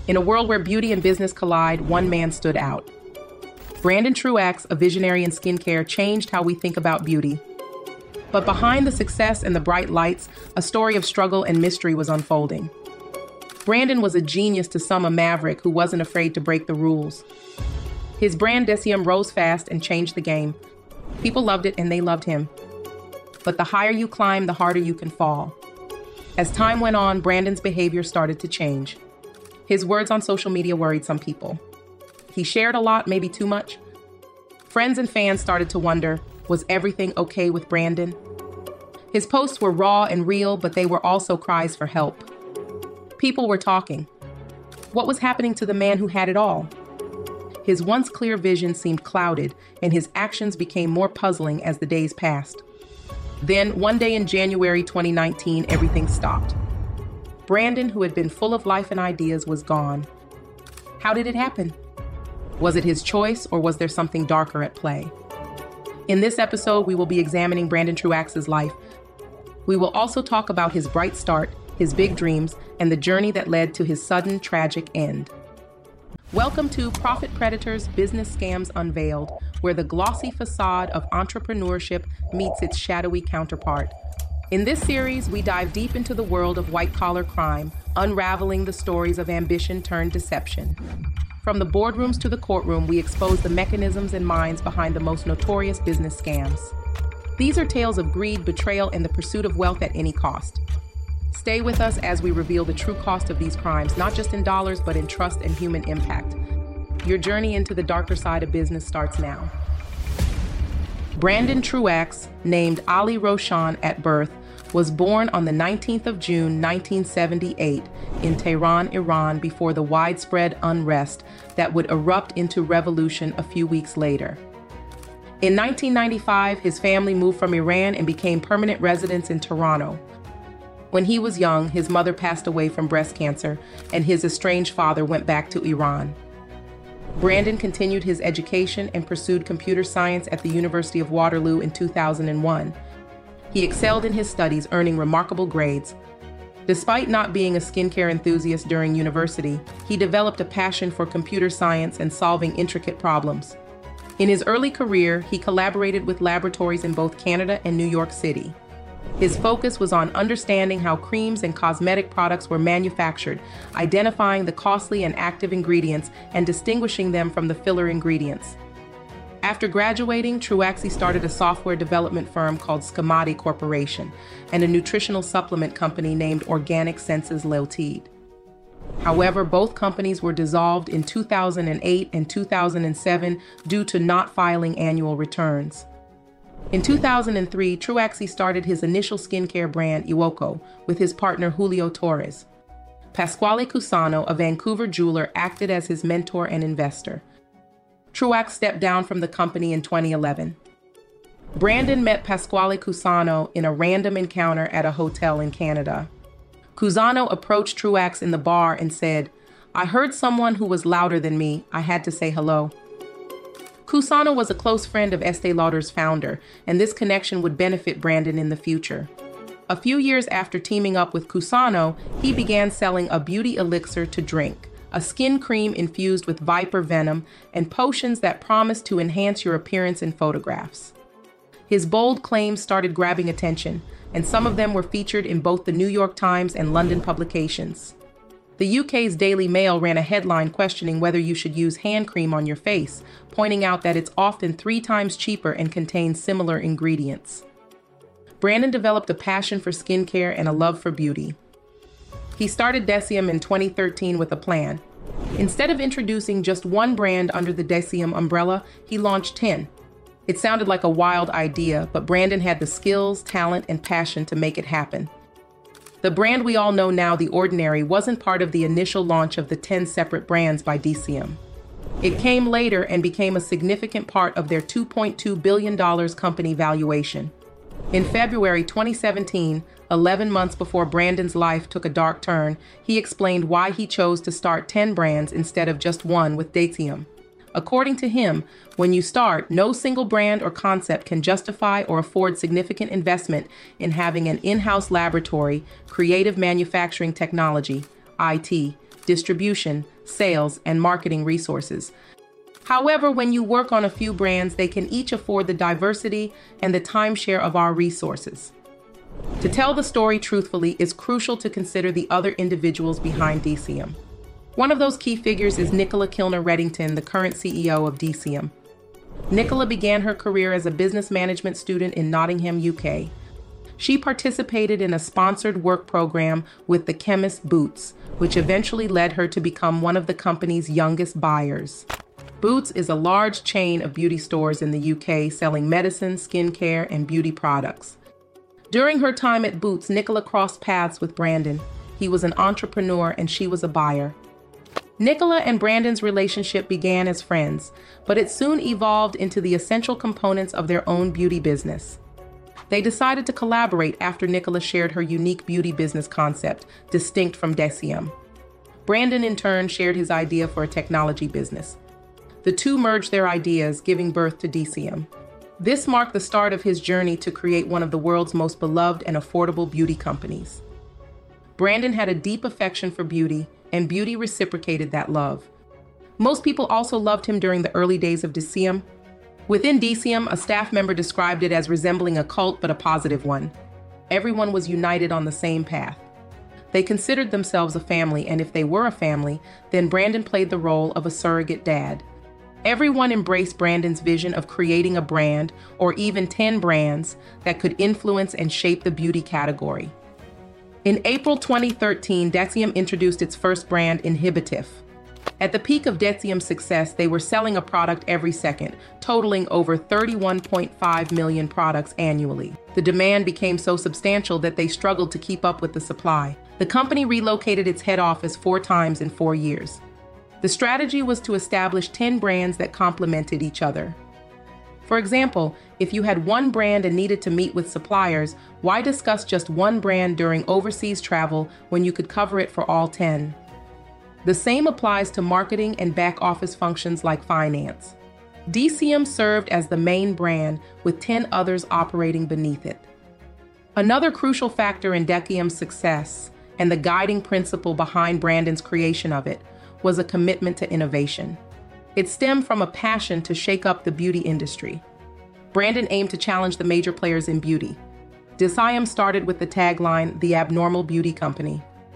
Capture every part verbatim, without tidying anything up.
In a world where beauty and business collide, one man stood out. Brandon Truax, a visionary in skincare, changed how we think about beauty. But behind the success and the bright lights, a story of struggle and mystery was unfolding. Brandon was a genius, to some a maverick who wasn't afraid to break the rules. His brand DECIEM rose fast and changed the game. People loved it and they loved him. But the higher you climb, the harder you can fall. As time went on, Brandon's behavior started to change. His words on social media worried some people. He shared a lot, maybe too much. Friends and fans started to wonder, was everything okay with Brandon? His posts were raw and real, but they were also cries for help. People were talking. What was happening to the man who had it all? His once clear vision seemed clouded, and his actions became more puzzling as the days passed. Then, one day in January twenty nineteen, everything stopped. Brandon, who had been full of life and ideas, was gone. How did it happen? Was it his choice, or was there something darker at play? In this episode, we will be examining Brandon Truax's life. We will also talk about his bright start, his big dreams, and the journey that led to his sudden, tragic end. Welcome to Profit Predators Business Scams Unveiled, where the glossy facade of entrepreneurship meets its shadowy counterpart. In this series, we dive deep into the world of white-collar crime, unraveling the stories of ambition turned deception. From the boardrooms to the courtroom, we expose the mechanisms and minds behind the most notorious business scams. These are tales of greed, betrayal, and the pursuit of wealth at any cost. Stay with us as we reveal the true cost of these crimes, not just in dollars, but in trust and human impact. Your journey into the darker side of business starts now. Brandon Truax, named Ali Roshan at birth, was born on the nineteenth of June, nineteen seventy-eight, in Tehran, Iran, before the widespread unrest that would erupt into revolution a few weeks later. In nineteen ninety-five, his family moved from Iran and became permanent residents in Toronto. When he was young, his mother passed away from breast cancer, and his estranged father went back to Iran. Brandon continued his education and pursued computer science at the University of Waterloo in two thousand one. He excelled in his studies, earning remarkable grades. Despite not being a skincare enthusiast during university, he developed a passion for computer science and solving intricate problems. In his early career, he collaborated with laboratories in both Canada and New York City. His focus was on understanding how creams and cosmetic products were manufactured, identifying the costly and active ingredients, and distinguishing them from the filler ingredients. After graduating, Truax started a software development firm called Scamati Corporation and a nutritional supplement company named Organic Senses Limited. However, both companies were dissolved in two thousand eight and two thousand seven due to not filing annual returns. In two thousand three, Truax started his initial skincare brand, Iwoko, with his partner Julio Torres. Pasquale Cusano, a Vancouver jeweler, acted as his mentor and investor. Truax stepped down from the company in twenty eleven. Brandon met Pasquale Cusano in a random encounter at a hotel in Canada. Cusano approached Truax in the bar and said, "I heard someone who was louder than me. I had to say hello." Cusano was a close friend of Estee Lauder's founder, and this connection would benefit Brandon in the future. A few years after teaming up with Cusano, he began selling a beauty elixir to drink, a skin cream infused with viper venom, and potions that promised to enhance your appearance in photographs. His bold claims started grabbing attention, and some of them were featured in both the New York Times and London publications. The U K's Daily Mail ran a headline questioning whether you should use hand cream on your face, pointing out that it's often three times cheaper and contains similar ingredients. Brandon developed a passion for skincare and a love for beauty. He started DECIEM in twenty thirteen with a plan. Instead of introducing just one brand under the DECIEM umbrella, he launched ten. It sounded like a wild idea, but Brandon had the skills, talent, and passion to make it happen. The brand we all know now, The Ordinary, wasn't part of the initial launch of the ten separate brands by DECIEM. It came later and became a significant part of their two point two billion dollars company valuation. In February twenty seventeen, eleven months before Brandon's life took a dark turn, he explained why he chose to start ten brands instead of just one with DECIEM. According to him, when you start, no single brand or concept can justify or afford significant investment in having an in-house laboratory, creative manufacturing technology, I T, distribution, sales, and marketing resources. However, when you work on a few brands, they can each afford the diversity and the timeshare of our resources. To tell the story truthfully, it's crucial to consider the other individuals behind D C M. One of those key figures is Nicola Kilner-Reddington, the current C E O of D C M. Nicola began her career as a business management student in Nottingham, U K. She participated in a sponsored work program with the chemist Boots, which eventually led her to become one of the company's youngest buyers. Boots is a large chain of beauty stores in the U K selling medicine, skincare, and beauty products. During her time at Boots, Nicola crossed paths with Brandon. He was an entrepreneur and she was a buyer. Nicola and Brandon's relationship began as friends, but it soon evolved into the essential components of their own beauty business. They decided to collaborate after Nicola shared her unique beauty business concept, distinct from D C M. Brandon, in turn, shared his idea for a technology business. The two merged their ideas, giving birth to D C M. This marked the start of his journey to create one of the world's most beloved and affordable beauty companies. Brandon had a deep affection for beauty, and beauty reciprocated that love. Most people also loved him during the early days of D C M. Within D C M, a staff member described it as resembling a cult, but a positive one. Everyone was united on the same path. They considered themselves a family, and if they were a family, then Brandon played the role of a surrogate dad. Everyone embraced Brandon's vision of creating a brand, or even ten brands, that could influence and shape the beauty category. In April twenty thirteen, D C M introduced its first brand, Inhibitif. At the peak of D C M's success, they were selling a product every second, totaling over thirty-one point five million products annually. The demand became so substantial that they struggled to keep up with the supply. The company relocated its head office four times in four years. The strategy was to establish ten brands that complemented each other. For example, if you had one brand and needed to meet with suppliers, why discuss just one brand during overseas travel when you could cover it for all ten? The same applies to marketing and back office functions like finance. D C M served as the main brand, with ten others operating beneath it. Another crucial factor in D C M's success, and the guiding principle behind Brandon's creation of it, was a commitment to innovation. It stemmed from a passion to shake up the beauty industry. Brandon aimed to challenge the major players in beauty. D C M started with the tagline, "The Abnormal Beauty Company."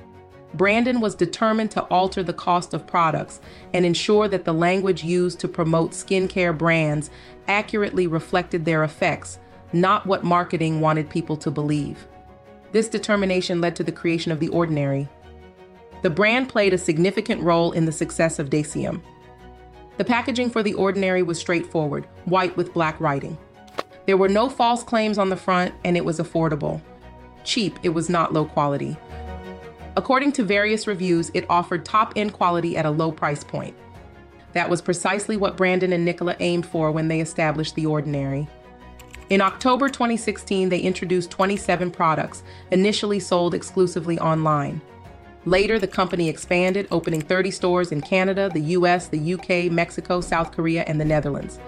Brandon was determined to alter the cost of products and ensure that the language used to promote skincare brands accurately reflected their effects, not what marketing wanted people to believe. This determination led to the creation of The Ordinary. The brand played a significant role in the success of D C M. The packaging for The Ordinary was straightforward, white with black writing. There were no false claims on the front, and it was affordable. Cheap, it was not low quality. According to various reviews, it offered top-end quality at a low price point. That was precisely what Brandon and Nicola aimed for when they established The Ordinary. In October twenty sixteen, they introduced twenty-seven products, initially sold exclusively online. Later, the company expanded, opening thirty stores in Canada, the U S, the U K, Mexico, South Korea, and the Netherlands.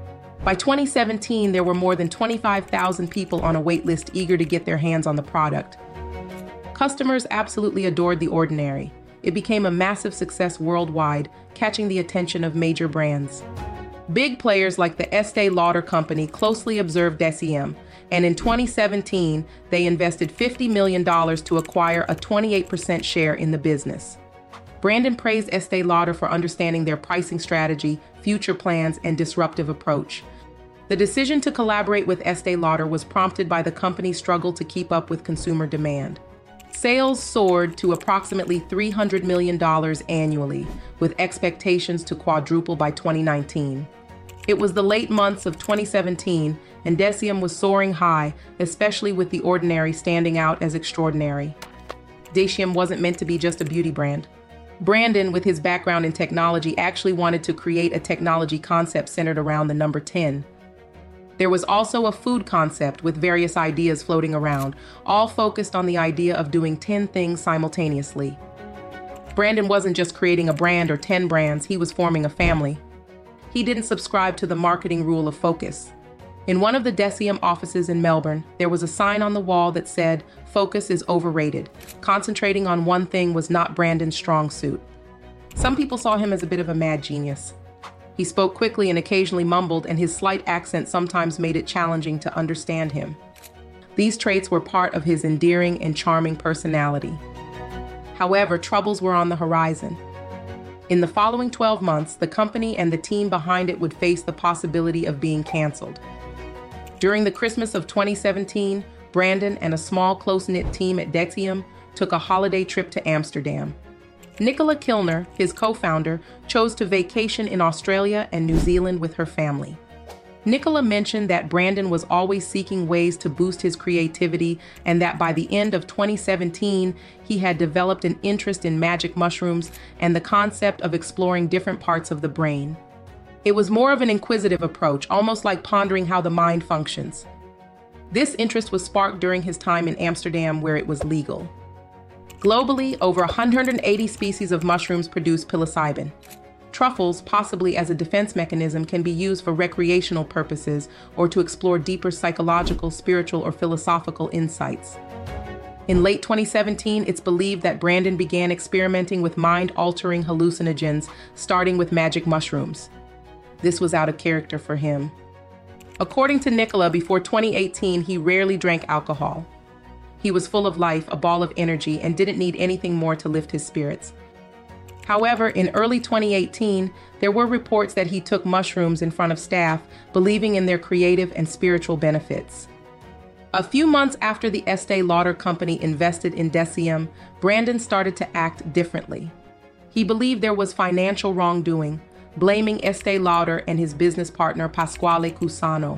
By twenty seventeen, there were more than twenty-five thousand people on a wait list eager to get their hands on the product. Customers absolutely adored The Ordinary. It became a massive success worldwide, catching the attention of major brands. Big players like the Estée Lauder Company closely observed D C M, and in twenty seventeen, they invested fifty million dollars to acquire a twenty-eight percent share in the business. Brandon praised Estée Lauder for understanding their pricing strategy, future plans, and disruptive approach. The decision to collaborate with Estée Lauder was prompted by the company's struggle to keep up with consumer demand. Sales soared to approximately three hundred million dollars annually, with expectations to quadruple by twenty nineteen. It was the late months of twenty seventeen, and D C M was soaring high, especially with The Ordinary standing out as extraordinary. D C M wasn't meant to be just a beauty brand. Brandon, with his background in technology, actually wanted to create a technology concept centered around the number ten. There was also a food concept with various ideas floating around, all focused on the idea of doing ten things simultaneously. Brandon wasn't just creating a brand or ten brands, he was forming a family. He didn't subscribe to the marketing rule of focus. In one of the D C M offices in Melbourne, there was a sign on the wall that said, "Focus is overrated. Concentrating on one thing was not Brandon's strong suit." Some people saw him as a bit of a mad genius. He spoke quickly and occasionally mumbled, and his slight accent sometimes made it challenging to understand him. These traits were part of his endearing and charming personality. However, troubles were on the horizon. In the following twelve months, the company and the team behind it would face the possibility of being canceled. During the Christmas of twenty seventeen, Brandon and a small, close-knit team at Dexium took a holiday trip to Amsterdam. Nicola Kilner, his co-founder, chose to vacation in Australia and New Zealand with her family. Nicola mentioned that Brandon was always seeking ways to boost his creativity and that by the end of twenty seventeen, he had developed an interest in magic mushrooms and the concept of exploring different parts of the brain. It was more of an inquisitive approach, almost like pondering how the mind functions. This interest was sparked during his time in Amsterdam, where it was legal. Globally, over one hundred eighty species of mushrooms produce psilocybin. Truffles, possibly as a defense mechanism, can be used for recreational purposes or to explore deeper psychological, spiritual, or philosophical insights. In late twenty seventeen, it's believed that Brandon began experimenting with mind-altering hallucinogens, starting with magic mushrooms. This was out of character for him. According to Nicola, before twenty eighteen, he rarely drank alcohol. He was full of life, a ball of energy, and didn't need anything more to lift his spirits. However, in early twenty eighteen, there were reports that he took mushrooms in front of staff, believing in their creative and spiritual benefits. A few months after the Estee Lauder company invested in Dexium, Brandon started to act differently. He believed there was financial wrongdoing, blaming Estee Lauder and his business partner Pasquale Cusano.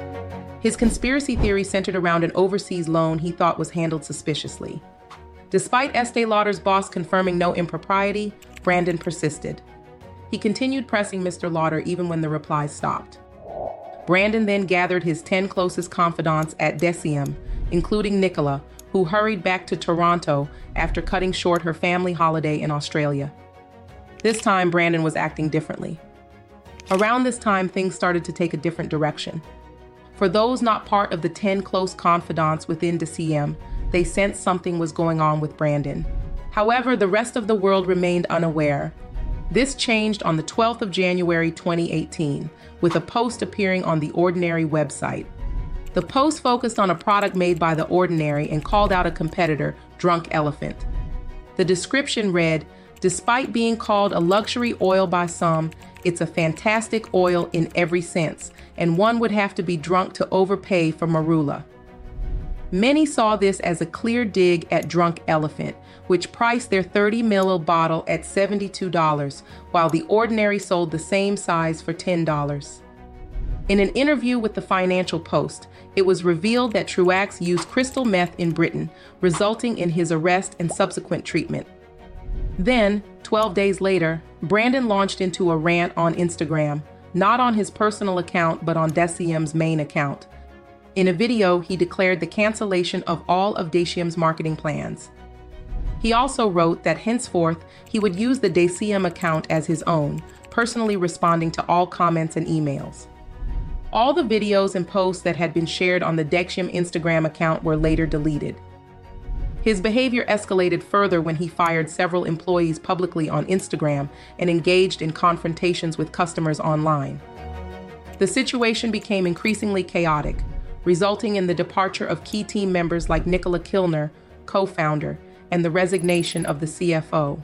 His conspiracy theory centered around an overseas loan he thought was handled suspiciously. Despite Estee Lauder's boss confirming no impropriety, Brandon persisted. He continued pressing Mister Lauder even when the replies stopped. Brandon then gathered his ten closest confidants at Dexium, including Nicola, who hurried back to Toronto after cutting short her family holiday in Australia. This time, Brandon was acting differently. Around this time, things started to take a different direction. For those not part of the ten close confidants within Dexium, they sensed something was going on with Brandon. However, the rest of the world remained unaware. This changed on the twelfth of January twenty eighteen, with a post appearing on The Ordinary website. The post focused on a product made by The Ordinary and called out a competitor, Drunk Elephant. The description read, "Despite being called a luxury oil by some, it's a fantastic oil in every sense, and one would have to be drunk to overpay for marula." Many saw this as a clear dig at Drunk Elephant, which priced their thirty milliliter bottle at seventy-two dollars, while The Ordinary sold the same size for ten dollars. In an interview with the Financial Post, it was revealed that Truax used crystal meth in Britain, resulting in his arrest and subsequent treatment. Then, twelve days later, Brandon launched into a rant on Instagram, not on his personal account but on Dexium's main account. In a video, he declared the cancellation of all of Dexium's marketing plans. He also wrote that henceforth, he would use the Dexium account as his own, personally responding to all comments and emails. All the videos and posts that had been shared on the Dexium Instagram account were later deleted. His behavior escalated further when he fired several employees publicly on Instagram and engaged in confrontations with customers online. The situation became increasingly chaotic, resulting in the departure of key team members like Nicola Kilner, co-founder, and the resignation of the C F O.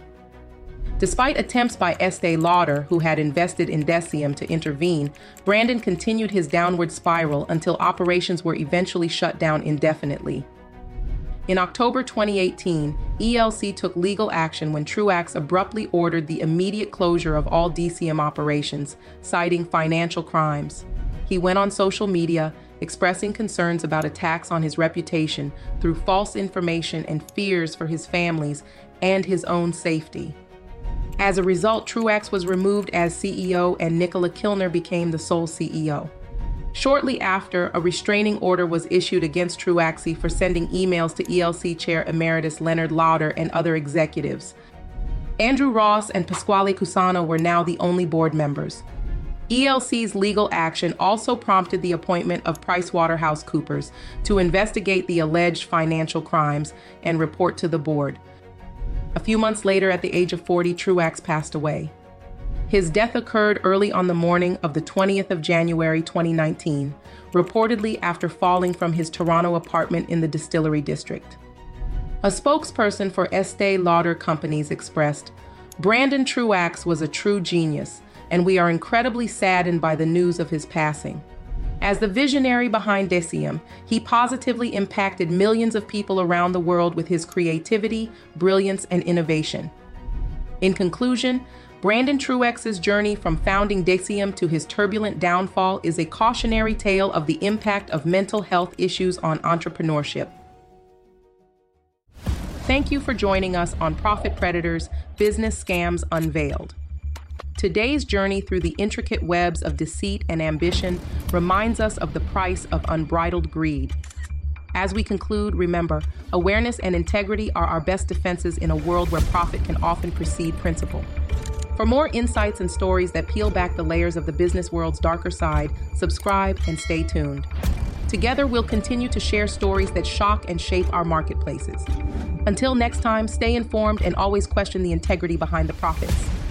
Despite attempts by Estee Lauder, who had invested in Dexium, to intervene, Brandon continued his downward spiral until operations were eventually shut down indefinitely. In October twenty eighteen, E L C took legal action when Truax abruptly ordered the immediate closure of all Dexium operations, citing financial crimes. He went on social media, expressing concerns about attacks on his reputation through false information and fears for his family's and his own safety. As a result, Truax was removed as C E O and Nicola Kilner became the sole C E O. Shortly after, a restraining order was issued against Truaxi for sending emails to E L C Chair Emeritus Leonard Lauder and other executives. Andrew Ross and Pasquale Cusano were now the only board members. E L C's legal action also prompted the appointment of PricewaterhouseCoopers to investigate the alleged financial crimes and report to the board. A few months later, at the age of forty, Truax passed away. His death occurred early on the morning of the twentieth of January twenty nineteen, reportedly after falling from his Toronto apartment in the Distillery District. A spokesperson for Estee Lauder Companies expressed, "Brandon Truax was a true genius, and we are incredibly saddened by the news of his passing. As the visionary behind Deciem, he positively impacted millions of people around the world with his creativity, brilliance, and innovation." In conclusion, Brandon Truax's journey from founding Deciem to his turbulent downfall is a cautionary tale of the impact of mental health issues on entrepreneurship. Thank you for joining us on Profit Predators Business Scams Unveiled. Today's journey through the intricate webs of deceit and ambition reminds us of the price of unbridled greed. As we conclude, remember, awareness and integrity are our best defenses in a world where profit can often precede principle. For more insights and stories that peel back the layers of the business world's darker side, subscribe and stay tuned. Together, we'll continue to share stories that shock and shape our marketplaces. Until next time, stay informed and always question the integrity behind the profits.